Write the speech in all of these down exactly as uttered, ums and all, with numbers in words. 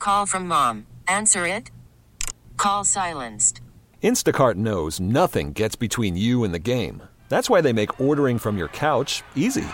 call from mom. Answer it. Call silenced. Instacart knows nothing gets between you and the game. That's why they make ordering from your couch easy.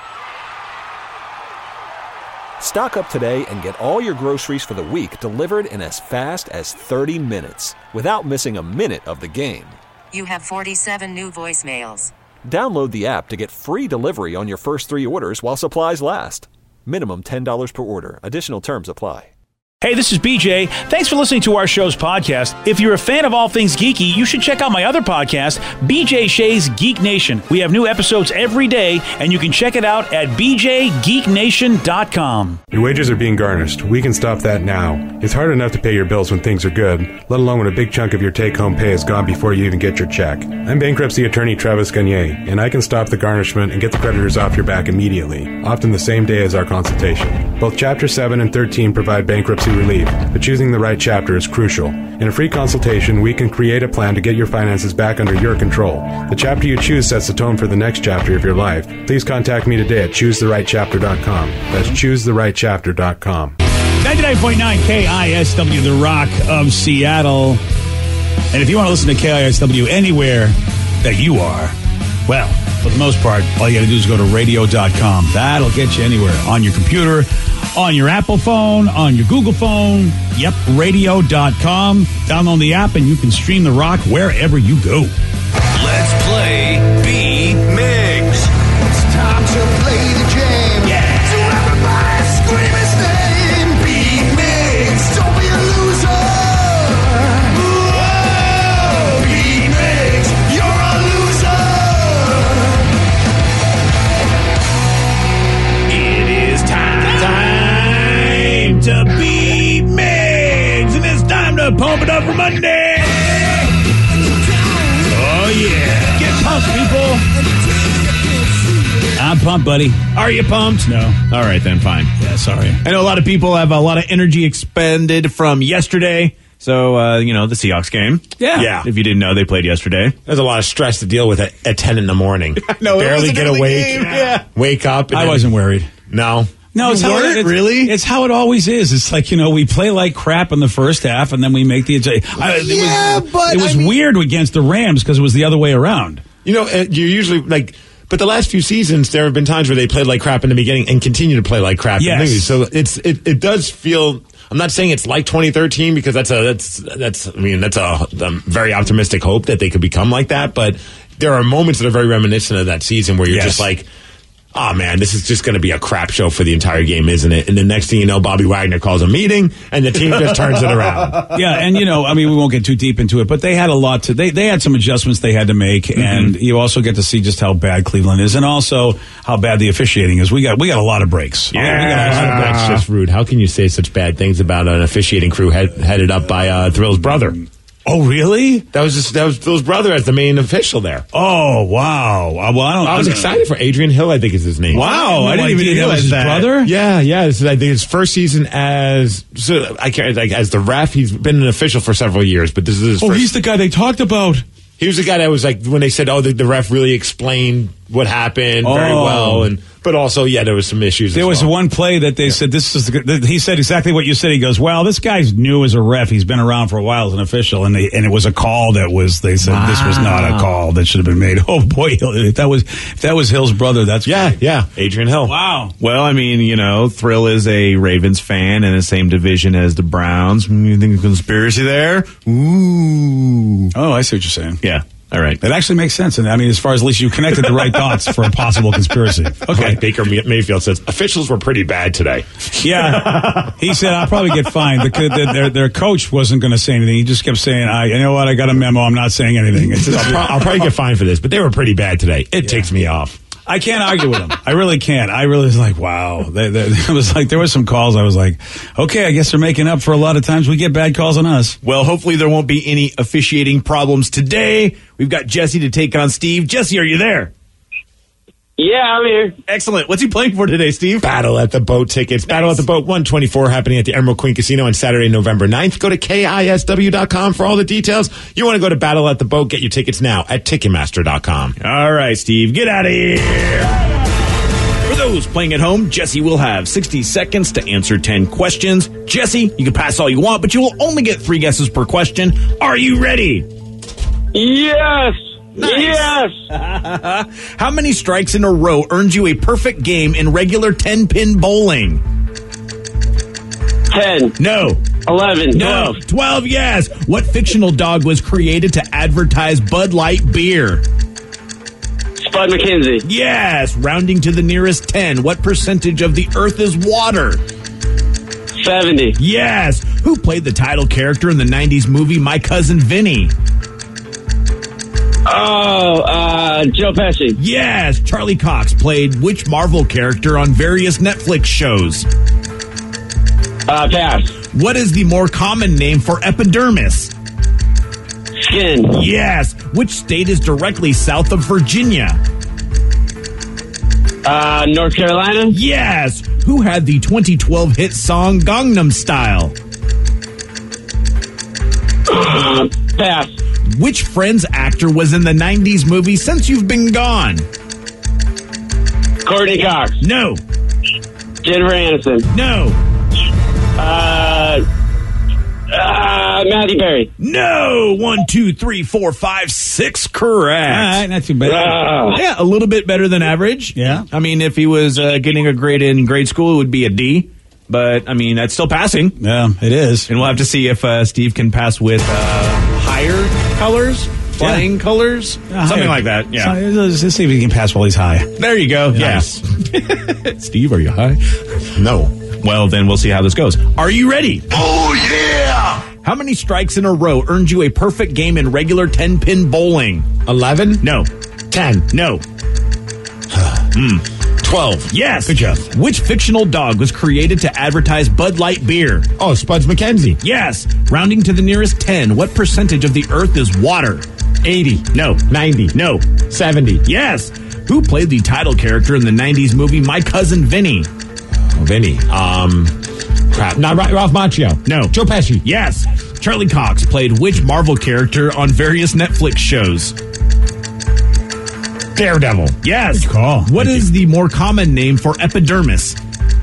Stock up today and get all your groceries for the week delivered in as fast as thirty minutes without missing a minute of the game. You have forty-seven new voicemails. Download the app to get free delivery on your first three orders while supplies last. Minimum ten dollars per order. Additional terms apply. Hey, this is B J. Thanks for listening to our show's podcast. If you're a fan of all things geeky, you should check out my other podcast, B J Shea's Geek Nation. We have new episodes every day, and you can check it out at b j geek nation dot com. Your wages are being garnished. We can stop that now. It's hard enough to pay your bills when things are good, let alone when a big chunk of your take-home pay is gone before you even get your check. I'm bankruptcy attorney Travis Gagne, and I can stop the garnishment and get the creditors off your back immediately, often the same day as our consultation. Both Chapter seven and thirteen provide bankruptcy relief, but choosing the right chapter is crucial. In a free consultation, we can create a plan to get your finances back under your control. The chapter you choose sets the tone for the next chapter of your life. Please contact me today at choose the right chapter dot com. That's choose the right chapter dot com. ninety-nine point nine K I S W, The Rock of Seattle. And if you want to listen to K I S W anywhere that you are, well, for the most part, all you got to do is go to radio dot com. That'll get you anywhere. On your computer, on your Apple phone, on your Google phone. Yep, radio dot com. Download the app and you can stream The Rock wherever you go. Let's play B-Migs. It's time to play the game. Yeah. So everybody scream his name. B-Migs, don't be a loser. Whoa, B-Migs, you're a loser. It is time, time to beat Migs, and it's time to pump it up for Monday. Oh yeah, get pumped, people. I'm pumped, buddy. Are you pumped? No. All right, then, fine. Yeah, sorry. I know a lot of people have a lot of energy expended from yesterday. So, uh, you know, the Seahawks game. Yeah. Yeah. If you didn't know, they played yesterday. There's a lot of stress to deal with at, at ten in the morning. No, it Barely wasn't get really awake. game, yeah. Wake up. and I then- wasn't worried. No. No, You it's how weren't? it, Really? It's how it always is. It's like, you know, we play like crap in the first half, and then we make the adjustment. Yeah, it was, but, it was I mean- weird against the Rams because it was the other way around. You know, uh, you're usually like, but the last few seasons, there have been times where they played like crap in the beginning and continue to play like crap Yes. in the movies. So it's it, it does feel. I'm not saying it's like twenty thirteen because that's a that's that's I mean that's a, a very optimistic hope that they could become like that. But there are moments that are very reminiscent of that season where you're Yes. just like, oh man, this is just going to be a crap show for the entire game, isn't it? And the next thing you know, Bobby Wagner calls a meeting and the team just turns it around. Yeah, and you know, I mean, we won't get too deep into it, but they had a lot to. They they had some adjustments they had to make, Mm-hmm. and you also get to see just how bad Cleveland is, and also how bad the officiating is. We got we got a lot of breaks. Yeah, we got a lot of breaks. that's just rude. How can you say such bad things about an officiating crew head, headed up by uh, Thrill's brother? Oh, really? That was just that was Thrill's brother as the main official there. Oh, wow. Uh, Well, I don't. I was don't- excited for Adrian Hill. I think is his name. Wow, I didn't even idea know that was that his that- brother. Yeah, yeah. This is, I think his first season as so I can't like as the ref. He's been an official for several years, but this is his Oh, first. he's the guy they talked about. He was the guy that was like when they said, "Oh, the, the ref really explained what happened very Oh. well," and but also, yeah, there was some issues. There as was well. one play that they said this is. The, he said exactly what you said. He goes, "Well, this guy's new as a ref. He's been around for a while as an official, and they, and it was a call that was. They said this was not a call that should have been made. Oh boy, if that was if that was Hill's brother, that's Yeah, yeah, Adrian Hill. wow. Well, I mean, you know, Thrill is a Ravens fan in the same division as the Browns. You think of conspiracy there? Ooh. Oh, I see what you're saying. Yeah. All right. It actually makes sense, and I mean, as far as at least you connected the right dots for a possible conspiracy. Okay, Okay, Baker Mayfield says officials were pretty bad today. yeah, he said I'll probably get fined. The, the, their their coach wasn't going to say anything. He just kept saying, "I, you know what? I got a memo. I'm not saying anything." It's just- I'll, pro- I'll probably get fined for this, but they were pretty bad today. It ticks me off. I can't argue with him. I really can't. I really was like, wow. They, they, it was like there was some calls. I was like, okay, I guess they're making up for a lot of times we get bad calls on us. Well, hopefully there won't be any officiating problems today. We've got Jesse to take on Steve. Jesse, are you there? Yeah, I'm here. Excellent. What's he playing for today, Steve? Battle at the Boat tickets. Battle at the Boat one twenty-four happening at the Emerald Queen Casino on Saturday, November ninth. Go to K I S W dot com for all the details. You want to go to Battle at the Boat, get your tickets now at Ticketmaster dot com. All right, Steve, get out of here. For Those playing at home, Jesse will have sixty seconds to answer ten questions. Jesse, you can pass all you want, but you will only get three guesses per question. Are you ready? Yes. Nice. Yes. How many strikes in a row earned you a perfect game in regular ten-pin bowling? ten. No. eleven. No. twelve. twelve, yes. What fictional dog was created to advertise Bud Light beer? Spud McKenzie. Yes. Rounding to the nearest ten, what percentage of the earth is water? seventy. Yes. Who played the title character in the nineties movie My Cousin Vinny? Oh, uh, Joe Pesci. Yes. Charlie Cox played which Marvel character on various Netflix shows? Uh, pass. What is the more common name for epidermis? Skin. Yes. Which state is directly south of Virginia? Uh, North Carolina. Yes. Who had the twenty twelve hit song Gangnam Style? Uh, pass. Which Friends actor was in the nineties movie Since You've Been Gone? Courtney Cox. No. Jennifer Aniston. No. Uh, uh, Matthew Perry. No. One, two, three, four, five, six. Correct. All right, not too bad. Uh, Yeah, a little bit better than average. Yeah. I mean, if he was uh, getting a grade in grade school, it would be a D. But, I mean, that's still passing. Yeah, it is. And we'll have to see if uh, Steve can pass with uh, higher colors, flying Yeah. colors, Uh, something higher. like that. Yeah. So, let's, let's see if he can pass while he's high. There you go. Yes. Yes. Steve, are you high? No. Well, then we'll see how this goes. Are you ready? Oh, yeah! How many strikes in a row earned you a perfect game in regular ten-pin bowling? eleven? No. ten. No. twelve. Yes. Good job. Which fictional dog was created to advertise Bud Light beer? Oh, Spuds McKenzie. Yes. Rounding to the nearest ten, what percentage of the earth is water? eighty. No. ninety. No. seventy. Yes. Who played the title character in the nineties movie My Cousin Vinny? Oh, Vinny. Um, crap. Not Ra- Ralph Macchio. No. Joe Pesci. Yes. Charlie Cox played which Marvel character on various Netflix shows? Daredevil. Yes. Good call. What is the more common name for epidermis?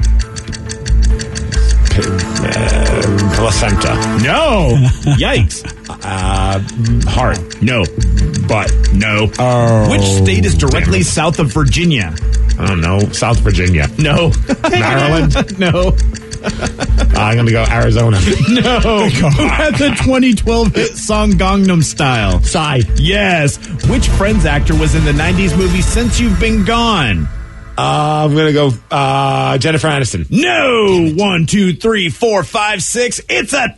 Uh, placenta. No. Yikes. Uh, heart. No. Butt. No. Oh, Which state is directly damn it. south of Virginia? I don't know. South Virginia. No. Maryland. No. Uh, I'm going to go Arizona. No. Who had the twenty twelve hit song Gangnam Style? Psy. Yes. Which Friends actor was in the nineties movie Since You've Been Gone? Uh, I'm going to go uh, Jennifer Aniston. No. One, two, three, four, five, six. It's a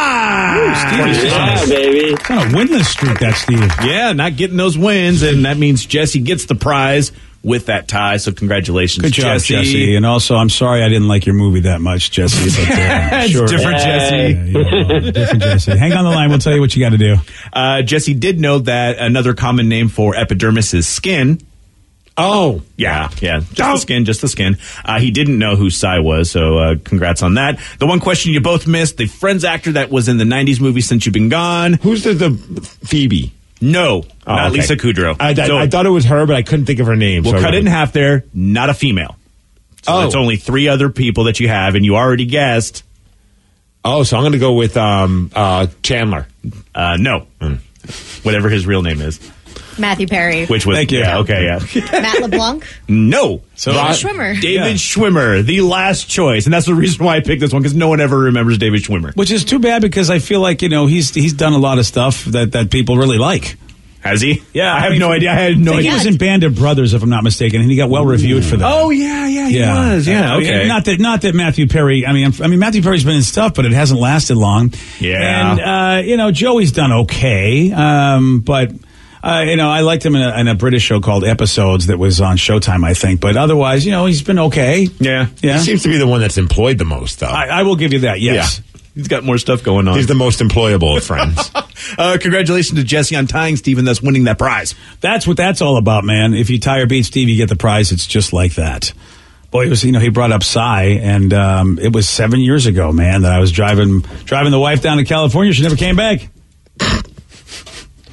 tie. yeah, baby. What kind of winless streak that, Steve? Yeah, not getting those wins, and that means Jesse gets the prize with that tie. So congratulations, Good job, Jesse. Jesse. And also, I'm sorry I didn't like your movie that much, Jesse. But, uh, It's sure. different, Jesse. Yeah, you know, different Jesse. Hang on the line. We'll tell you what you got to do. Uh, Jesse did know that another common name for epidermis is skin. Oh. Yeah, yeah, just the skin, just the skin. Uh, he didn't know who Psy was, so uh, congrats on that. The one question you both missed, the Friends actor that was in the nineties movie Since You've Been Gone. Who's the, the Phoebe? No, Oh, not okay. Lisa Kudrow. I, I, So I thought it was her, but I couldn't think of her name. we'll so cut it in half there. Not a female. So Oh. that's only three other people that you have, and you already guessed. Oh, so I'm going to go with um, uh, Chandler. Uh, no. Whatever his real name is. Matthew Perry. Which was, Thank you. yeah, okay, yeah. Matt LeBlanc. No. So David Schwimmer. David Yeah. Schwimmer, the last choice. And that's the reason why I picked this one, because no one ever remembers David Schwimmer. Which is too bad because I feel like, you know, he's he's done a lot of stuff that, that people really like. Has he? Yeah, I have I mean, no idea. I had no I think idea. he was in Band of Brothers, if I'm not mistaken, and he got well reviewed for that. Oh, yeah, yeah, he was. Yeah, I mean, okay. Not that, not that Matthew Perry. I mean, I mean, Matthew Perry's been in stuff, but it hasn't lasted long. Yeah. and uh, you know, Joey's done okay, um, but. Uh, you know, I liked him in a, in a British show called Episodes that was on Showtime, I think. But otherwise, you know, he's been okay. Yeah. Yeah. He seems to be the one that's employed the most, though. I, I will give you that, yes. He's got more stuff going on. He's the most employable of friends. uh, congratulations to Jesse on tying Steven, thus winning that prize. That's what that's all about, man. If you tie or beat Steve, you get the prize. It's just like that. Boy, it was, you know, he brought up Psy, and um, it was seven years ago, man, that I was driving driving the wife down to California. She never came back.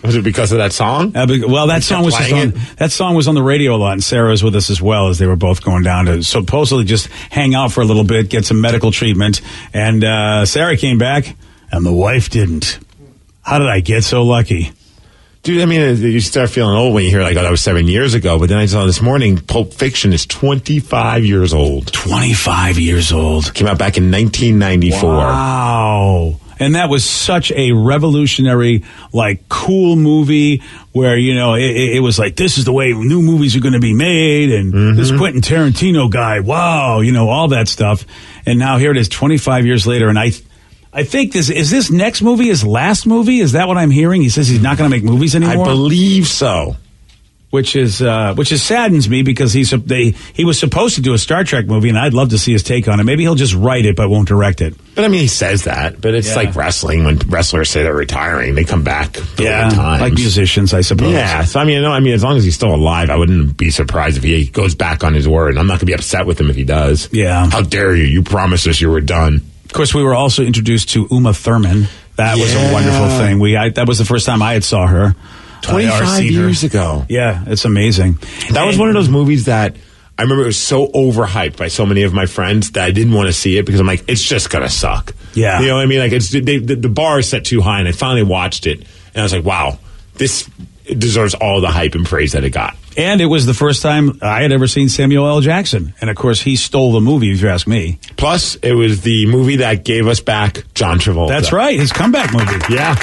Was it because of that song? Uh, be- well, that You song kept was just playing on, that song was on the radio a lot, and Sarah was with us as well as they were both going down to supposedly just hang out for a little bit, get some medical treatment. And uh, Sarah came back, and the wife didn't. How did I get so lucky? Dude, I mean, you start feeling old when you hear, like, oh, that was seven years ago. But then I saw this morning, Pulp Fiction is twenty-five years old. twenty-five years old. Came out back in nineteen ninety-four. Wow. And that was such a revolutionary, like, cool movie where, you know, it, it was like, this is the way new movies are going to be made. And Mm-hmm. this Quentin Tarantino guy, wow, you know, all that stuff. And now here it is twenty-five years later. And I... I think this is this next movie his last movie. Is that what I'm hearing? He says he's not going to make movies anymore. I believe so. Which is uh, which is saddens me because he's they he was supposed to do a Star Trek movie, and I'd love to see his take on it. Maybe he'll just write it but won't direct it. But I mean, he says that. But it's Yeah. like wrestling. When wrestlers say they're retiring, they come back. Yeah, times. like musicians, I suppose. Yeah. So I mean, no, I mean, as long as he's still alive, I wouldn't be surprised if he goes back on his word. I'm not going to be upset with him if he does. Yeah. How dare you? You promised us you were done. Of course, we were also introduced to Uma Thurman. That was Yeah. a wonderful thing. We I, that was the first time I had saw her. uh, or twenty-five seen her. years ago. Yeah, it's amazing. That was one of those movies that I remember it was so overhyped by so many of my friends that I didn't want to see it because I'm like, it's just gonna suck. Yeah. You know what I mean? Like it's they, the, the bar is set too high, and I finally watched it, and I was like, wow, this deserves all the hype and praise that it got. And it was the first time I had ever seen Samuel L. Jackson. And of course, he stole the movie, if you ask me. Plus, it was the movie that gave us back John Travolta. That's right, his comeback movie. Yeah.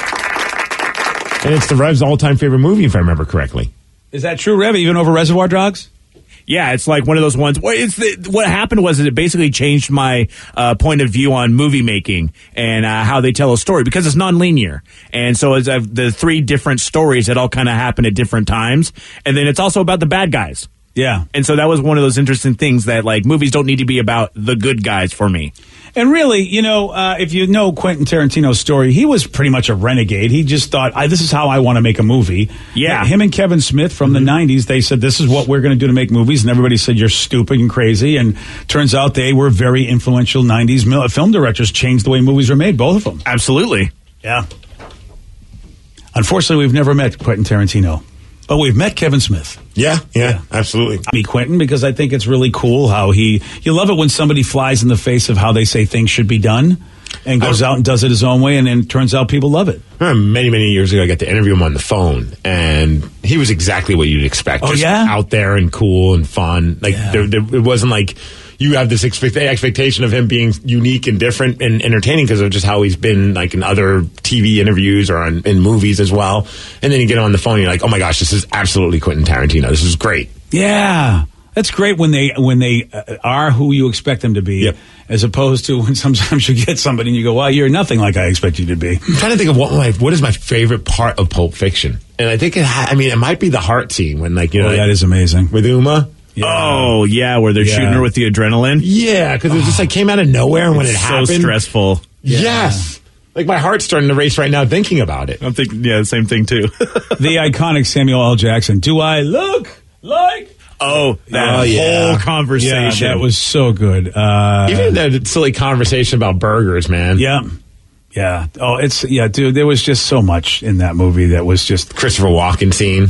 And it's the Rev's all-time favorite movie, if I remember correctly. Is that true, Rev? Even over Reservoir Dogs? Yeah, it's like one of those ones. Well, it's the, what happened was that it basically changed my uh, point of view on movie making and uh, how they tell a story because it's non-linear. And so it's uh, the three different stories that all kind of happen at different times. And then it's also about the bad guys. Yeah. And so that was one of those interesting things that, like, movies don't need to be about the good guys for me. And really, you know, uh, if you know Quentin Tarantino's story, he was pretty much a renegade. He just thought, I, this is how I want to make a movie. Yeah. Him and Kevin Smith from mm-hmm. the nineties, they said, this is what we're going to do to make movies. And everybody said, you're stupid and crazy. And turns out they were very influential nineties mil- film directors, changed the way movies were made, both of them. Absolutely. Yeah. Unfortunately, we've never met Quentin Tarantino. But we've met Kevin Smith. Yeah, yeah, yeah, absolutely. I mean, Quentin, because I think it's really cool how he, you love it when somebody flies in the face of how they say things should be done and goes out and does it his own way, and then turns out people love it. I remember many, many years ago, I got to interview him on the phone, and he was exactly what you'd expect. Oh, Just yeah? out there and cool and fun. Like, Yeah. there, there, it wasn't like you have this expect- expectation of him being unique and different and entertaining because of just how he's been, like, in other T V interviews or on, in movies as well. And then you get him on the phone, and you're like, oh my gosh, this is absolutely Quentin Tarantino. This is great. Yeah. That's great when they when they uh, are who you expect them to be, Yep. as opposed to when sometimes you get somebody and you go, well, you're nothing like I expect you to be. I'm trying to think of what my what is my favorite part of Pulp Fiction, and I think it. Ha- I mean, it might be the heart scene when, like, you know, Oh, that is amazing. with Uma. Yeah. Oh, yeah, where they're Yeah. shooting her with the adrenaline. Yeah, because it just like came out of nowhere, and when it It's so happened, stressful. Yes, like my heart's starting to race right now thinking about it. I'm thinking, yeah, the same thing, too. The iconic Samuel L. Jackson. Do I look like? Oh, that Oh, yeah. whole conversation. Yeah, that was so good. Uh, Even that silly conversation about burgers, man. yeah. Yeah. Oh, it's, yeah, dude, there was just so much in that movie that was just. Christopher Walken scene.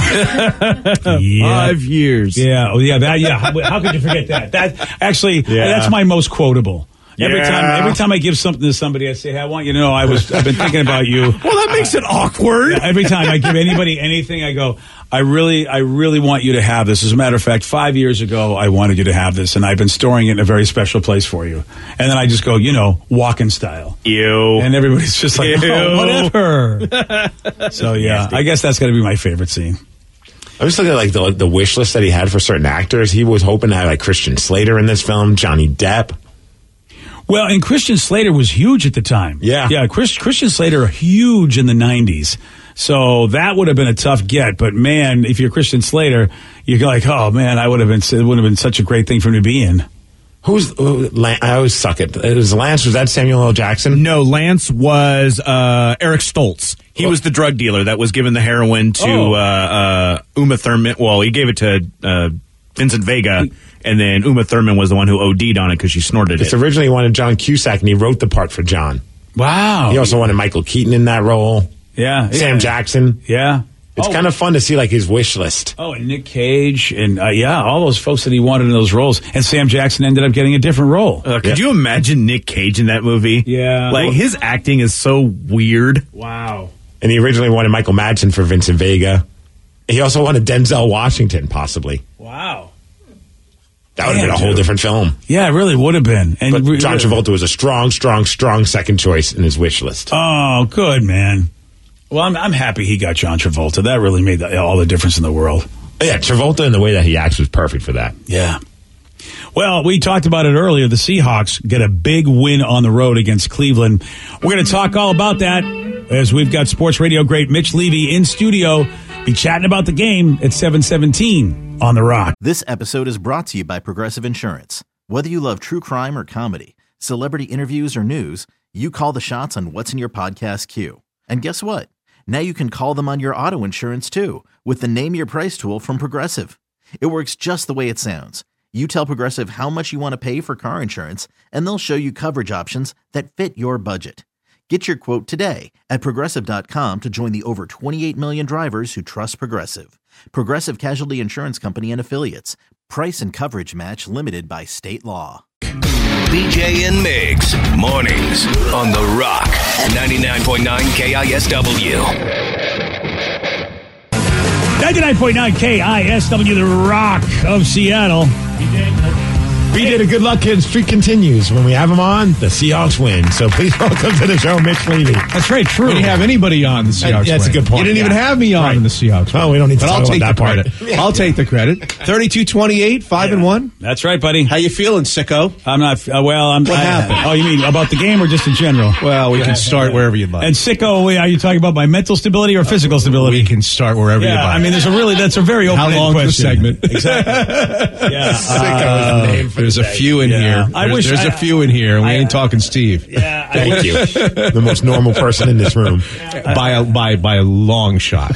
Yeah. Five years. Yeah. Oh, yeah. That, yeah. How, how could you forget that? That actually, Yeah. that's my most quotable. Every Yeah. time, every time I give something to somebody, I say, "Hey, I want you to know I was. I've been thinking about you." Well, that makes it awkward. Yeah, every time I give anybody anything, I go, "I really, I really want you to have this." As a matter of fact, five years ago, I wanted you to have this, and I've been storing it in a very special place for you. And then I just go, you know, Walken style. Ew. And everybody's just like, Ew. oh, whatever. So yeah, I guess that's got to be my favorite scene. I was looking at like the the wish list that he had for certain actors. He was hoping to have like Christian Slater in this film, Johnny Depp. Well, and Christian Slater was huge at the time. Yeah. Yeah, Chris, Christian Slater, huge in the nineties. So that would have been a tough get. But man, if you're Christian Slater, you're like, oh man, I would have been, it would have been such a great thing for me to be in. Who's, who, Lan- I always suck at it. Was Lance, was that Samuel L. Jackson? No, Lance was uh, Eric Stoltz. He Oh. was the drug dealer that was giving the heroin to Oh. uh, uh, Uma Thurman. Well, he gave it to uh, Vincent Vega, and then Uma Thurman was the one who O D'd on it because she snorted It's it. originally wanted John Cusack, and he wrote the part for John. Wow. He also wanted Michael Keaton in that role. Yeah. Sam yeah. Jackson. Yeah. It's oh, kind of fun to see like his wish list. Oh, and Nick Cage, and uh, yeah, all those folks that he wanted in those roles. And Sam Jackson ended up getting a different role. Uh, could yeah. you imagine Nick Cage in that movie? Yeah. Like, his acting is so weird. Wow. And he originally wanted Michael Madsen for Vincent Vega. He also wanted Denzel Washington, possibly. Wow. That would have been a whole dude. different film. Yeah, it really would have been. And but re- John Travolta was a strong, strong, strong second choice in his wish list. Oh, good, man. Well, I'm, I'm happy he got John Travolta. That really made the, all the difference in the world. Yeah, Travolta and the way that he acts was perfect for that. Yeah. Well, we talked about it earlier. The Seahawks get a big win on the road against Cleveland. We're going to talk all about that as we've got sports radio great Mitch Levy in studio. Be chatting about the game at seven seventeen on The Rock. This episode is brought to you by Progressive Insurance. Whether you love true crime or comedy, celebrity interviews or news, you call the shots on what's in your podcast queue. And guess what? Now you can call them on your auto insurance too with the Name Your Price tool from Progressive. It works just the way it sounds. You tell Progressive how much you want to pay for car insurance, and they'll show you coverage options that fit your budget. Get your quote today at Progressive dot com to join the over twenty-eight million drivers who trust Progressive. Progressive Casualty Insurance Company and Affiliates. Price and coverage match limited by state law. B J and Migs, mornings on The Rock, ninety-nine point nine K I S W. ninety-nine point nine K I S W, The Rock of Seattle. We did a good luck, kid. Streak continues. When we have him on, the Seahawks win. So please welcome to the show, Mitch Levy. That's very true. We didn't have anybody on the Seahawks. That's win. a good point. You didn't yeah. even have me on right. in the Seahawks. Oh, we don't need to but talk I'll take about the that credit. part. Yeah. I'll take the credit. thirty-two twenty-eight, five yeah. and one. That's right, buddy. How you feeling, sicko? I'm not. Uh, well, I'm. What I, happened? Oh, you mean about the game or just in general? Well, we can start wherever you'd like. And sicko, wait, are you talking about my mental stability or physical stability? We can start wherever yeah, you'd like. I mean, there's a really that's a very open How long question. the segment? Exactly. yeah. Sicko Uh, is the name for There's the a day. few in Yeah. here. I There's, wish there's I- a few in here, and we I- ain't talking Steve. Yeah. I Thank wish- you. The most normal person in this room. by a by by a long shot.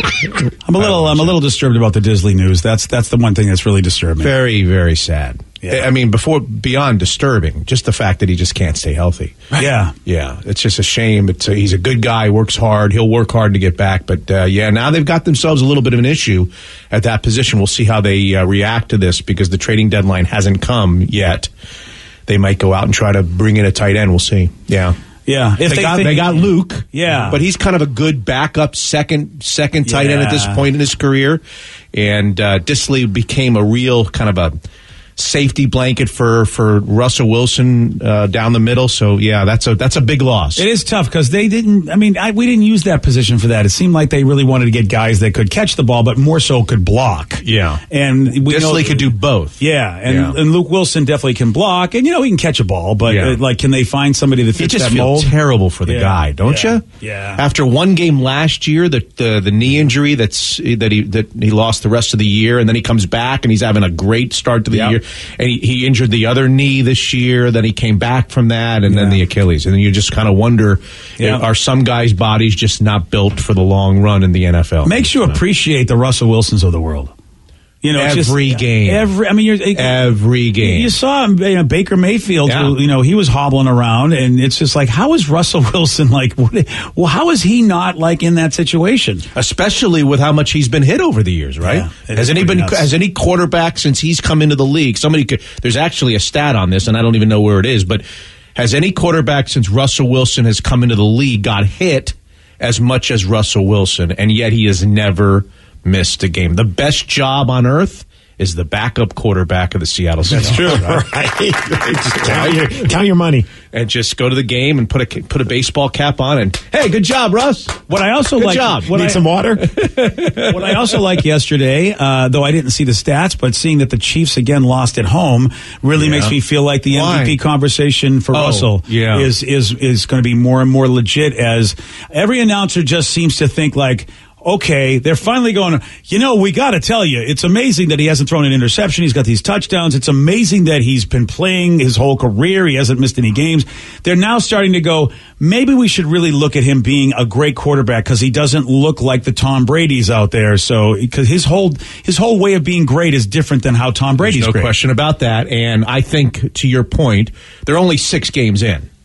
I'm a little. I'm a little disturbed about the Disley news. That's that's the one thing that's really disturbing. Very very sad. Yeah. I mean, before beyond disturbing, just the fact that he just can't stay healthy. Yeah. Yeah, it's just a shame. It's a, he's a good guy, works hard. He'll work hard to get back. But uh, yeah, now they've got themselves a little bit of an issue at that position. We'll see how they uh, react to this because the trading deadline hasn't come yet. They might go out and try to bring in a tight end. We'll see. Yeah. Yeah. If They, they, got think- they got Luke. Yeah. But he's kind of a good backup second second tight end at this Yeah. point in his career. And uh, Disley became a real kind of a safety blanket for for Russell Wilson uh, down the middle. So yeah, that's a that's a big loss. It is tough because they didn't. I mean, I, we didn't use that position for that. It seemed like they really wanted to get guys that could catch the ball, but more so could block. Yeah. and we know, Disley could do both. Yeah, and, Yeah. and Luke Wilson definitely can block, and you know he can catch a ball, but Yeah. uh, like, can they find somebody that You fits just that feel mold? terrible for the Yeah. guy, don't Yeah. you? Yeah. After one game last year, the, the the knee injury that's that he that he lost the rest of the year, and then he comes back and he's having a great start to the Yeah. year, and he, he injured the other knee this year. Then he came back from that, and then Yeah. the Achilles, and then you just kind of wonder: Yeah. are some guys' bodies just not built for the long run in the N F L? Makes you appreciate the Russell Wilsons of the world. You know, it's Every just, game. Every, I mean, you're, Every game. You saw him, you know, Baker Mayfield. Yeah. Who, you know, he was hobbling around, and it's just like, how is Russell Wilson like? What, well, how is he not like in that situation? Especially with how much he's been hit over the years, right? Yeah, it has is any pretty been nuts. has any quarterback since he's come into the league? Somebody could. There's actually a stat on this, and I don't even know where it is. But has any quarterback since Russell Wilson has come into the league got hit as much as Russell Wilson, and yet he has never missed a game? The best job on earth is the backup quarterback of the Seattle Seahawks. That's true. Right? Just count your, count your money. And just go to the game and put a put a baseball cap on and hey, good job, Russ. What I also Good like, job. What Need I, some water? what I also like yesterday, uh, though I didn't see the stats, but seeing that the Chiefs again lost at home really Yeah. makes me feel like the Why? M V P conversation for Oh, Russell yeah. is is is going to be more and more legit, as every announcer just seems to think like, okay, they're finally going, you know, we got to tell you, it's amazing that he hasn't thrown an interception. He's got these touchdowns. It's amazing that he's been playing his whole career. He hasn't missed any games. They're now starting to go, maybe we should really look at him being a great quarterback because he doesn't look like the Tom Brady's out there. So, because his whole, his whole way of being great is different than how Tom Brady's There's no great. question about that. And I think, to your point, they're only six games in.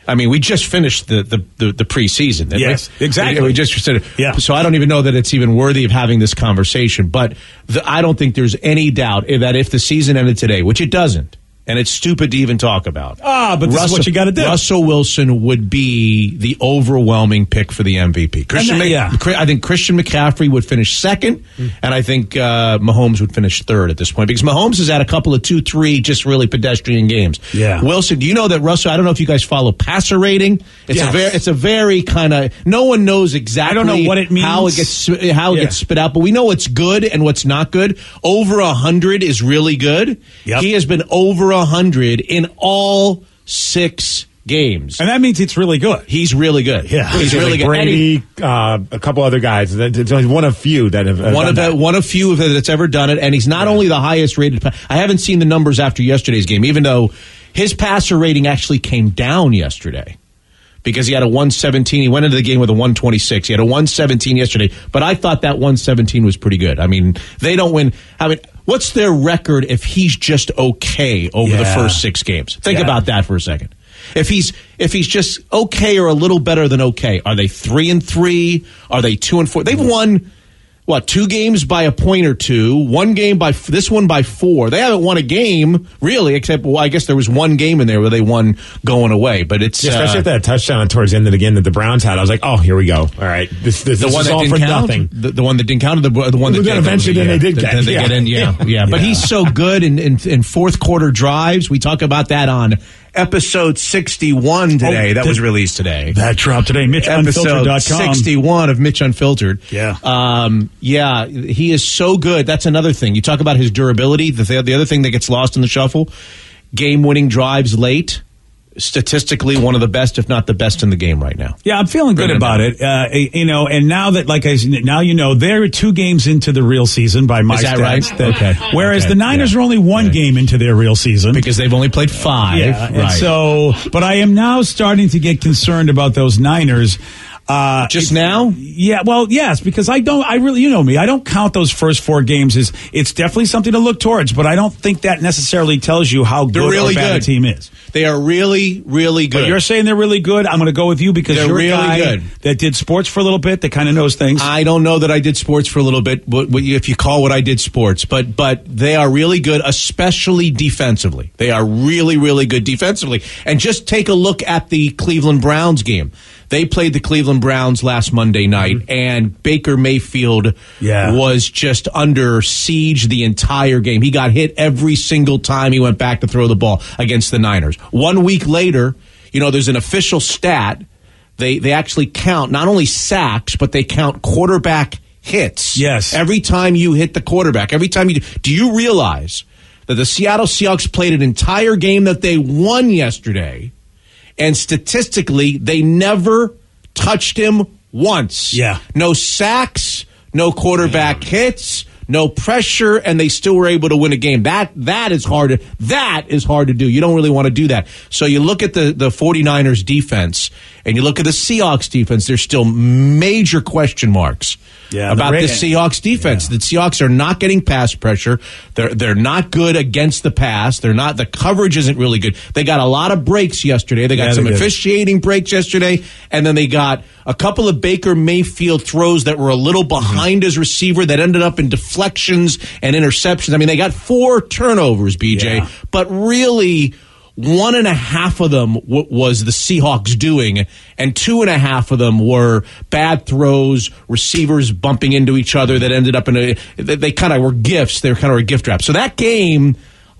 I mean, we just finished the the, the, the preseason. didn't Yes, we? exactly. We, we just said it. Yeah. So I don't even know that it's even worthy of having this conversation. But the, I don't think there's any doubt that if the season ended today, which it doesn't, and it's stupid to even talk about. Ah, but this Russell, is what you got to do. Russell Wilson would be the overwhelming pick for the M V P. Christian, that- Mc- yeah. Cri- I think Christian McCaffrey would finish second, Mm. and I think uh, Mahomes would finish third at this point because Mahomes has had a couple of two, three, just really pedestrian games. Yeah. Wilson, do you know that Russell? I don't know if you guys follow passer rating. It's Yes. a very, it's a very kind of. No one knows exactly. I don't know what it means. How it gets how it Yeah. gets spit out, but we know what's good and what's not good. Over a hundred is really good. Yep. He has been over a hundred in all six games. And that means it's really good. He's really good. Yeah. He's really good. And he- Brady, uh, a couple other guys. It's only one of few that have. have one done of that. the, one of few that's ever done it, and he's not only the highest rated. pa- I haven't seen the numbers after yesterday's game, even though his passer rating actually came down yesterday because he had a one seventeen. He went into the game with a one twenty-six. He had a one seventeen yesterday, but I thought that one seventeen was pretty good. I mean, they don't win. I mean, what's their record if he's just okay over the Yeah. first six games? Think Yeah. about that for a second. If he's if he's just okay or a little better than okay, are they three and three? Are they two and four? They've won what two games by a point or two, one game by this one by four. They haven't won a game really, except well, I guess there was one game in there where they won going away. But it's Yeah, especially uh, if that touchdown towards the end of the game that the Browns had. I was like, oh, here we go. All right, this this, the this one is that all didn't for count. nothing. The, the one that didn't count, or the, the one that Then did, eventually yeah, then they did then get- they yeah. get in. Yeah, yeah. But Yeah. he's so good in, in in fourth quarter drives. We talk about that on episode sixty-one today. Oh, that the- was released today. That dropped today. Mitch Unfiltered dot Episode com. sixty-one of Mitch Unfiltered. Yeah. Um, yeah, he is so good. That's another thing. You talk about his durability. The, th- the other thing that gets lost in the shuffle, game-winning drives late. Statistically, one of the best, if not the best in the game right now. Yeah, I'm feeling good Good about enough. it. Uh, you know, and now that, like I s- now you know, they're two games into the real season by my Is that stats. right? That- Okay. Whereas Okay. the Niners Yeah. are only one game into their real season. Because they've only played five. Yeah, and right. so, but I am now starting to get concerned about those Niners. Uh, Just it's- now? Yeah, well, yes, because I don't, I really, you know me, I don't count those first four games as, it's definitely something to look towards, but I don't think that necessarily tells you how They're good really or bad good. a team is. They are really, really good. But you're saying they're really good. I'm going to go with you because They're you're really a guy good. that did sports for a little bit, that kind of knows things. I don't know that I did sports for a little bit, but but if you call what I did sports, but but they are really good, especially defensively. They are really, really good defensively. And just take a look at the Cleveland Browns game. They played the Cleveland Browns last Monday night, Mm-hmm. and Baker Mayfield Yeah. was just under siege the entire game. He got hit every single time he went back to throw the ball against the Niners. One week later, you know, there's an official stat. They they actually count not only sacks, but they count quarterback hits. Yes. Every time you hit the quarterback, every time you do, do you realize that the Seattle Seahawks played an entire game that they won yesterday, and statistically they never touched him once. Yeah. No sacks, no quarterback hits, no pressure, and they still were able to win a game. That that is hard to that is hard to do. You don't really want to do that. So you look at the, the 49ers defense and you look at the Seahawks defense, there's still major question marks. Yeah, about the the Ra- Seahawks defense. Yeah. The Seahawks are not getting pass pressure. They're they're not good against the pass. They're not the coverage isn't really good. They got a lot of breaks yesterday. They got Yeah, some they did. officiating breaks yesterday, and then they got a couple of Baker Mayfield throws that were a little behind his receiver that ended up in deflections and interceptions. I mean, they got four turnovers, B J, Yeah. but really one and a half of them w- was the Seahawks doing, and two and a half of them were bad throws, receivers bumping into each other that ended up in a. They, they kind of were gifts. They were kind of a gift wrap. So that game,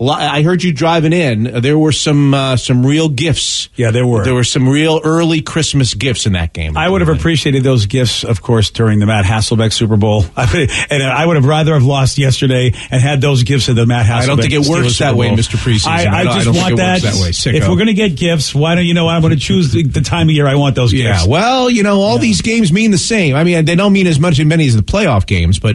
I heard you driving in. There were some uh, some real gifts. Yeah, there were. There were some real early Christmas gifts in that game. I would have appreciated those gifts, of course, during the Matt Hasselbeck Super Bowl. I would, and I would have rather have lost yesterday and had those gifts at the Matt Hasselbeck. I don't think it works Steelers that Super way, Bowl. Mister Preseason. I, I I don't- I just don't think want it that. works that way, sicko. If we're going to get gifts, why don't you know? I'm going to choose the, the time of year I want those Yeah, gifts. well, you know, all these games mean the same. I mean, they don't mean as much in many as the playoff games, but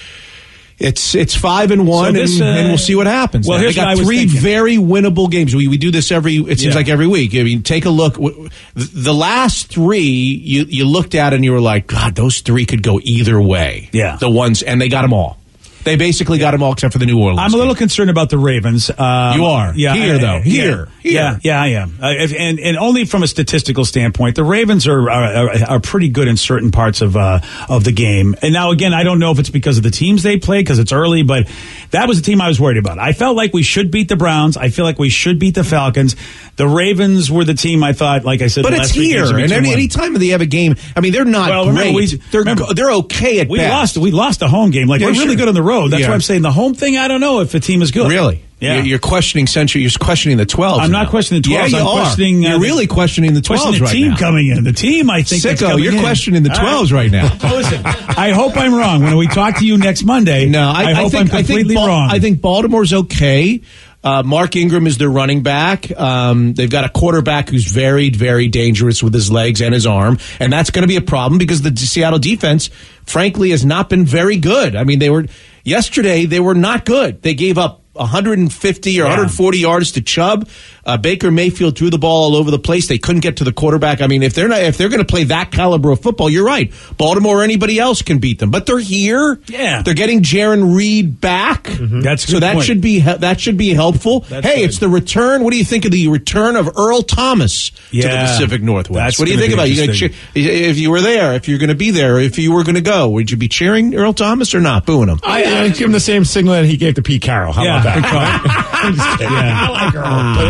it's it's five and one, So this, and, uh, and we'll see what happens. well, Now, here's they what I got was three thinking. very winnable games. We we do this every. It seems Yeah. like every week. I mean, take a look. W- The the last three you you looked at and you were like, God, those three could go either way. Yeah. the ones and they got them all. They basically got them all except for the New Orleans. I'm a little concerned about the Ravens. Um, you are. Yeah, Here, I, though. Here. Yeah, Here. yeah, yeah, I am. Uh, if, and, and only from a statistical standpoint, the Ravens are are, are pretty good in certain parts of uh, of the game. And now, again, I don't know if it's because of the teams they play, because it's early, but that was the team I was worried about. I felt like we should beat the Browns. I feel like we should beat the Falcons. The Ravens were the team I thought, like I said, but the it's last here. And any, any time they have a game, I mean, they're not well, great. Remember, we, they're remember, they're okay at we best. lost. We lost the home game. Like Yeah, we're sure. really good on the road. That's Yeah. why I'm saying the home thing. I don't know if the team is good. Really? Yeah. You're, you're questioning Century. You're questioning the twelves. I'm not now. questioning the twelves. Yeah, you I'm are. questioning. Uh, You're really questioning the twelves questioning the right team now. coming in. The team, I think. that's Sicko, coming you're in. questioning the All twelves right, now. Well, listen, I hope I'm wrong. When we talk to you next Monday, No, I, I hope I think, I'm completely I think Ba- wrong. I think Baltimore's okay. Uh, Mark Ingram is their running back. Um, they've got a quarterback who's very, very dangerous with his legs and his arm, and that's going to be a problem because the Seattle defense, frankly, has not been very good. I mean, they were yesterday. They were not good. They gave up one hundred fifty or Yeah. one hundred forty yards to Chubb. Uh, Baker Mayfield threw the ball all over the place. They couldn't get to the quarterback. I mean, if they're not, if they're going to play that caliber of football, you're right. Baltimore or anybody else can beat them, but they're here. Yeah. They're getting Jaron Reed back. Mm-hmm. That's a so good that point. should be that should be helpful. That's hey, good. it's the return. What do you think of the return of Earl Thomas to the Yeah. Pacific Northwest? That's What do you gonna think be about it? You gonna interesting. cheer, if you were there, if you're going to be there, if you were going to go, would you be cheering Earl Thomas or not, booing him? I, I give him the same signal that he gave to Pete Carroll. How Yeah, about good that? call. I'm just kidding. Yeah. I like Earl.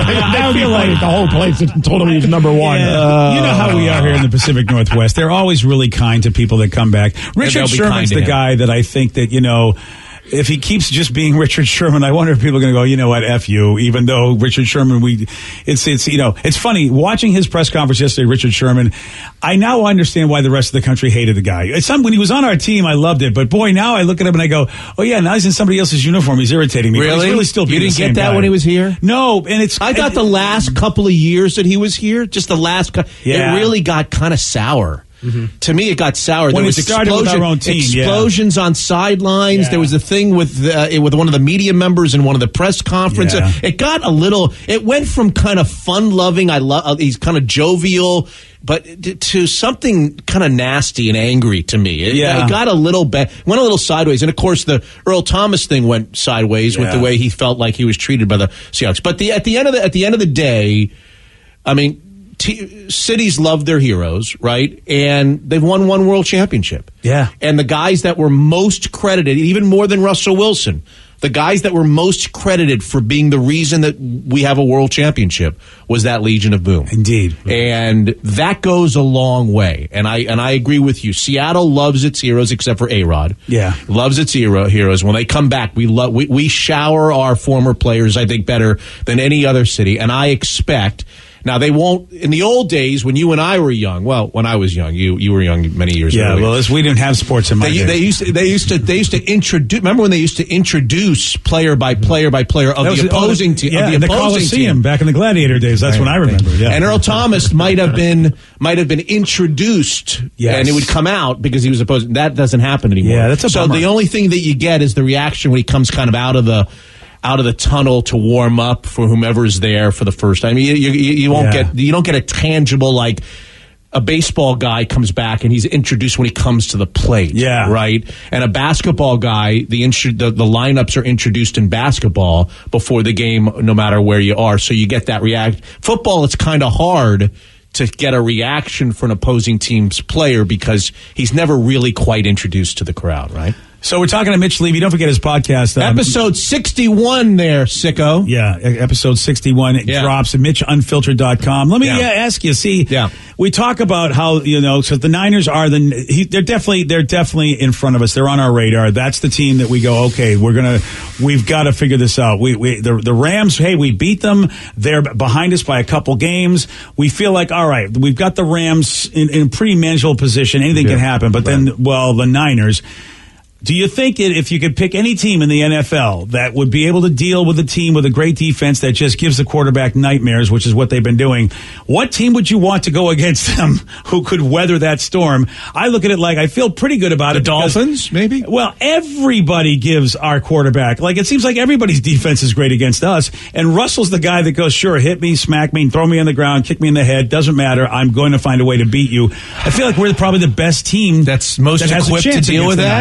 I I feel feel like- like the whole place told him he was number one. Yeah. you know how we are here in the Pacific Northwest. They're always really kind to people that come back. Richard they'll be Sherman's kind to the him. guy that I think that, you know, if he keeps just being Richard Sherman, I wonder if people are going to go, you know what, F you, even though Richard Sherman, we, it's, it's, you know, it's funny watching his press conference yesterday, Richard Sherman. I now understand why the rest of the country hated the guy. It's some, when he was on our team, I loved it, but boy, now I look at him and I go, oh yeah, now he's in somebody else's uniform. He's irritating me. But Really? He's really still You being didn't the get same that guy. when he was here? No, and it's, I thought the last couple of years that he was here, just the last, cou- Yeah. it really got kind of sour. To me, it got sour. When there it was started with explosion- our own team, yeah. explosions on sidelines. Yeah. There was a thing with uh, with one of the media members in one of the press conferences. Yeah. It got a little. It went from kind of fun loving. I love. Uh, he's kind of jovial, but t- to something kind of nasty and angry to me. It, Yeah. it got a little bit went a little sideways. And of course, the Earl Thomas thing went sideways with Yeah. the way he felt like he was treated by the Seahawks. But the at the end of the at the end of the day, I mean. T- cities love their heroes, right? And they've won one world championship. Yeah. And the guys that were most credited, even more than Russell Wilson, the guys that were most credited for being the reason that we have a world championship was that Legion of Boom. Indeed. And that goes a long way. And I and I agree with you. Seattle loves its heroes except for A-Rod. Yeah. Loves its hero, heroes. When they come back, we love we, we shower our former players, I think, better than any other city. And I expect now they won't in the old days when you and I were young. Well, when I was young, you you were young many years Yeah, earlier. well, it's- we didn't have sports in my They, day. they used to, they used to they used to introduce. Remember when they used to introduce player by player by player of That was the the- oh, opposing the- team. yeah, of the in the opposing Coliseum team. back in the Gladiator days. That's when I remember. Yeah, And Earl Thomas might have been might have been introduced, Yes. and it would come out because he was opposing. That doesn't happen anymore. Yeah, that's a so bummer. the only thing that you get is the reaction when he comes kind of out of the. Out of the tunnel to warm up for whomever's there for the first time. You, you, you, you won't Yeah. get you don't get a tangible like a baseball guy comes back and he's introduced when he comes to the plate. Yeah. right. And a basketball guy, the, intro, the the lineups are introduced in basketball before the game, no matter where you are. So you get that react. Football, it's kind of hard to get a reaction for an opposing team's player because he's never really quite introduced to the crowd, right? So we're talking to Mitch Levy. Don't forget his podcast. Um, Episode sixty-one there, sicko. Yeah, e- episode sixty-one. It Yeah. drops at mitch unfiltered dot com. Let me Yeah. uh, ask you, see, Yeah. we talk about how, you know, so the Niners are the, he, they're definitely, they're definitely in front of us. They're on our radar. That's the team that we go, okay, we're going to, we've got to figure this out. We, we, the, the Rams, hey, we beat them. They're behind us by a couple games. We feel like, all right, we've got the Rams in, in a pretty manageable position. Anything Yeah. can happen. But then, well, the Niners, do you think that if you could pick any team in the N F L that would be able to deal with a team with a great defense that just gives the quarterback nightmares, which is what they've been doing, what team would you want to go against them who could weather that storm? I look at it like I feel pretty good about The it. because- Dolphins, maybe? Well, everybody gives our quarterback, like it seems like everybody's defense is great against us. And Russell's the guy that goes, sure, hit me, smack me, throw me on the ground, kick me in the head. Doesn't matter. I'm going to find a way to beat you. I feel like we're probably the best team That's most that has a equipped to chance deal against with the that. Niners. I, Yeah. I,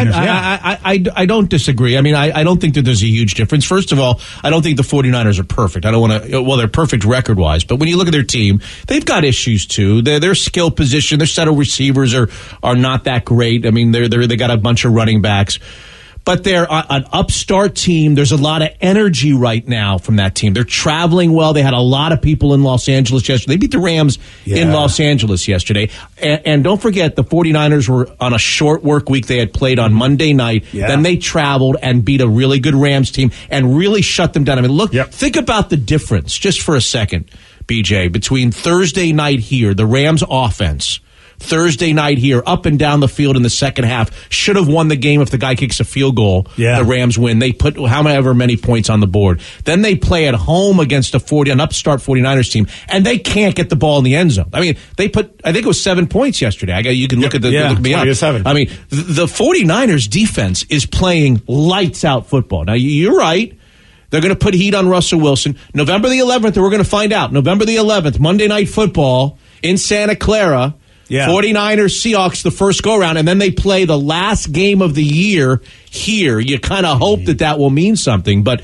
I, I, I don't disagree. I mean, I, I don't think that there's a huge difference. First of all, I don't think the 49ers are perfect. I don't want to, well, they're perfect record-wise, but when you look at their team, they've got issues too. Their, their skill position, their set of receivers are, are not that great. I mean, they're, they're, they got a bunch of running backs. But they're an upstart team. There's a lot of energy right now from that team. They're traveling well. They had a lot of people in Los Angeles yesterday. They beat the Rams yeah. in Los Angeles yesterday. And, and don't forget, the 49ers were on a short work week. They had played on Monday night. Yeah. Then they traveled and beat a really good Rams team and really shut them down. I mean, look, yep. think about the difference just for a second, B J, between Thursday night here, the Rams offense, Thursday night here, up and down the field in the second half. Should have won the game if the guy kicks a field goal. Yeah. The Rams win. They put however many points on the board. Then they play at home against a forty, an upstart 49ers team, and they can't get the ball in the end zone. I mean, they put, I think it was seven points yesterday. I got, you can look yep. at the, yeah, look me up. seven. I mean, the, the 49ers defense is playing lights out football. Now, you're right. They're going to put heat on Russell Wilson. November the eleventh, we're going to find out. November the eleventh, Monday Night Football in Santa Clara. Yeah. 49ers, Seahawks, the first go-around, and then they play the last game of the year here. You kind of hope that that will mean something, but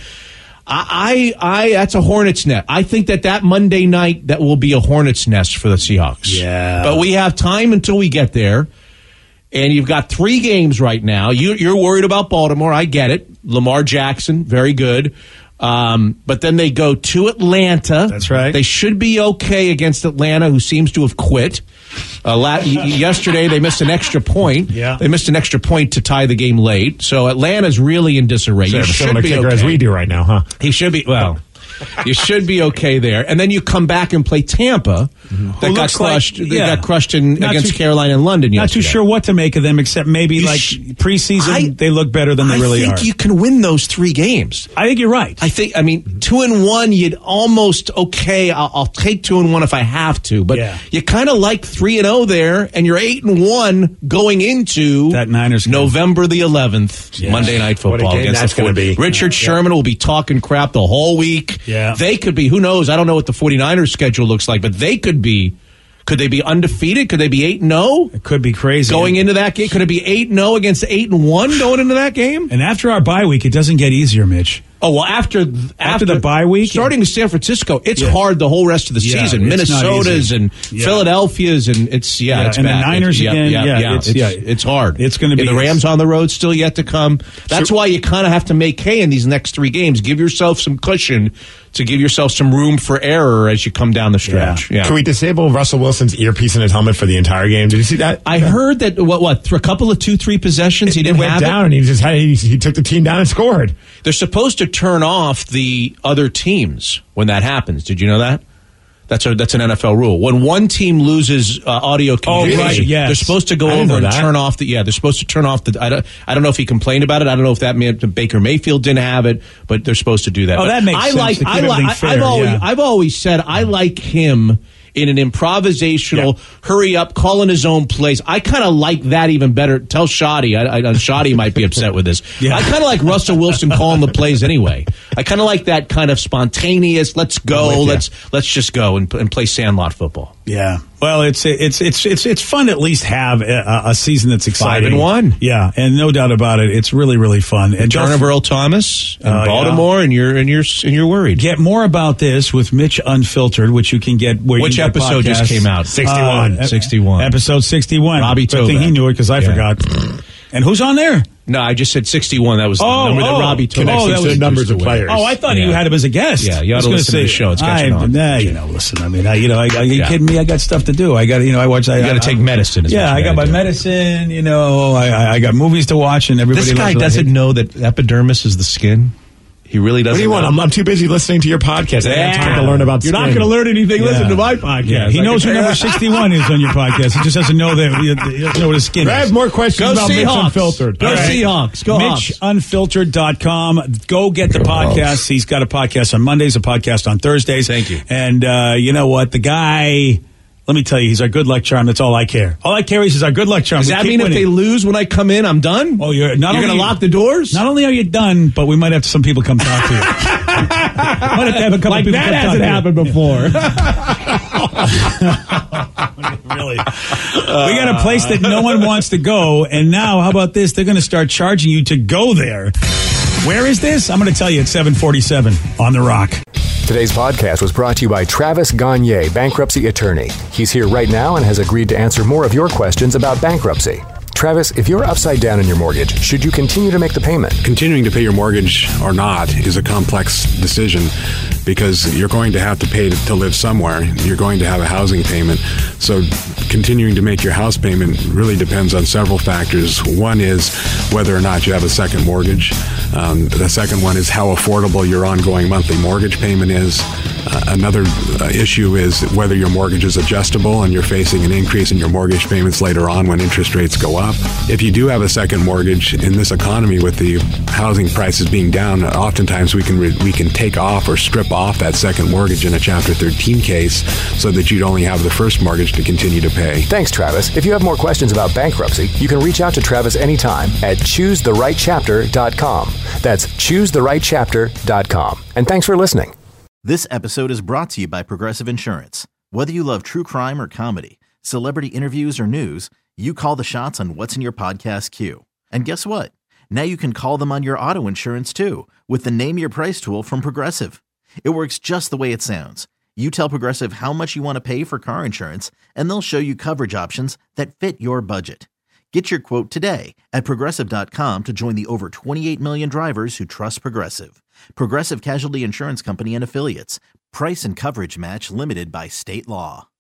I, I, I, that's a hornet's nest. I think that that Monday night, that will be a hornet's nest for the Seahawks. Yeah. But we have time until we get there, and you've got three games right now. You, you're worried about Baltimore. I get it. Lamar Jackson, very good. Um, but then they go to Atlanta. That's right. They should be okay against Atlanta, who seems to have quit. Uh, la- yesterday, they missed an extra point. Yeah. They missed an extra point to tie the game late. So Atlanta's really in disarray. So you should be okay. As we do right now, huh? He should be, well... You should be okay there, and then you come back and play Tampa. Mm-hmm. That got crushed. Like, yeah. They got crushed in, against too, Carolina and London. Not yesterday. too sure what to make of them, except maybe you like sh- preseason I, they look better than they I really are. I are. think you can win those three games. I think you're right. I think. I mean, two and one, you'd almost okay. I'll, I'll take two and one if I have to, but yeah. you kind of like three and zero there, and you're eight and one going into that Niners November the eleventh, yeah. Monday Night Football what a game against that's the going to be. Richard yeah. Sherman will be talking crap the whole week. Yeah, they could be. Who knows? I don't know what the 49ers schedule looks like, but they could be. Could they be undefeated? Could they be eight and zero? It could be crazy going into that game. Could it be eight and zero against eight and one going into that game? And after our bye week, it doesn't get easier, Mitch. Oh well, after after, after the bye week, starting in San Francisco, it's yeah. hard the whole rest of the yeah, season. Minnesota's and yeah. Philadelphia's, and it's yeah, yeah. it's and bad. the Niners it's, again. Yeah, yeah, yeah, it's, it's, yeah, it's hard. It's going to be and the Rams on the road still yet to come. That's so, why you kind of have to make hay in these next three games. Give yourself some cushion to give yourself some room for error as you come down the stretch. Yeah. Yeah. Can we disable Russell Wilson's earpiece in his helmet for the entire game? Did you see that? I heard that. What? What? For a couple of two, three possessions, it, he didn't it went have down, it? and he just had, he, he took the team down and scored. They're supposed to turn off the other teams when that happens. Did you know that? That's a, that's an N F L rule. When one team loses uh, audio communication, oh, right, yes. they're supposed to go over and that. turn off the. Yeah, they're supposed to turn off the. I don't, I don't know if he complained about it. I don't know if that meant Baker Mayfield didn't have it, but they're supposed to do that. Oh, but that makes I sense. like. I like. I've always. Yeah. I've always said I like him in an improvisational, yeah. hurry up, calling his own plays. I kind of like that even better. Tell Shoddy. I, I, Shoddy might be upset with this. Yeah. I kind of like Russell Wilson calling the plays anyway. I kind of like that kind of spontaneous. Let's go. Let's let's just go and, and play sandlot football. Yeah. Well, it's it's it's it's it's fun to at least have a, a season that's exciting. Five and one. Yeah, and no doubt about it, it's really really fun. And Turn of Earl Thomas in uh, Baltimore, yeah. and you're and you're and you're worried. Get more about this with Mitch Unfiltered, which you can get. Where which you get episode podcasts. just came out? Sixty-one. Uh, Sixty-one. Episode sixty-one. Robbie Good thing he knew it because I yeah. forgot. And who's on there? No, I just said sixty-one. That was the oh, number oh, that Robbie told. Oh, that was the numbers of players. Oh, I thought yeah. you had him as a guest. Yeah, you ought to listen say, to the show. It's catching I, on. Nah, you know, listen. I mean, I, you know, I, I, you yeah. kidding me? I got stuff to do. I got, you know, I watch. I got to take medicine. Yeah, I got my do. medicine. You know, I, I got movies to watch, and everybody. This guy doesn't know that epidermis is the skin. He really doesn't. What do you want? I'm, I'm too busy listening to your podcast. I don't have time to learn about You're skin. not going to learn anything. Yeah. Listen to my podcast. Yeah. He knows who number sixty-one is on your podcast. He just doesn't know that. He doesn't know what his skin I is. have more questions Go about Seahawks. Mitch Unfiltered. Go right. Seahawks. Go Mitch Unfiltered dot com. Go get the podcast. He's got a podcast on Mondays, a podcast on Thursdays. Thank you. And uh, you know what? The guy Let me tell you, he's our good luck charm. That's all I care. All I care is he's our good luck charm. Does We that keep mean winning. if they lose when I come in, I'm done? Oh, you're not You're only going to lock the doors? Not only are you done, but we might have some people come talk to you. Might have to have a couple Like people that come hasn't talk to you. happened before. Really? We got a place that no one wants to go, and now, how about this? They're going to start charging you to go there. Where is this? I'm going to tell you at seven forty-seven on The Rock. Today's podcast was brought to you by Travis Gagne, bankruptcy attorney. He's here right now and has agreed to answer more of your questions about bankruptcy. Travis, if you're upside down in your mortgage, should you continue to make the payment? Continuing to pay your mortgage or not is a complex decision because you're going to have to pay to, to live somewhere. You're going to have a housing payment. So continuing to make your house payment really depends on several factors. One is whether or not you have a second mortgage. Um, the second one is how affordable your ongoing monthly mortgage payment is. Uh, another uh, issue is whether your mortgage is adjustable and you're facing an increase in your mortgage payments later on when interest rates go up. If you do have a second mortgage in this economy with the housing prices being down, oftentimes we can re- we can take off or strip off that second mortgage in a Chapter thirteen case so that you'd only have the first mortgage to continue to pay. Thanks, Travis. If you have more questions about bankruptcy, you can reach out to Travis anytime at choose the right chapter dot com. That's choose the right chapter dot com. And thanks for listening. This episode is brought to you by Progressive Insurance. Whether you love true crime or comedy, celebrity interviews or news, you call the shots on what's in your podcast queue. And guess what? Now you can call them on your auto insurance too with the Name Your Price tool from Progressive. It works just the way it sounds. You tell Progressive how much you want to pay for car insurance, and they'll show you coverage options that fit your budget. Get your quote today at Progressive dot com to join the over twenty-eight million drivers who trust Progressive. Progressive Casualty Insurance Company and Affiliates. Price and coverage match limited by state law.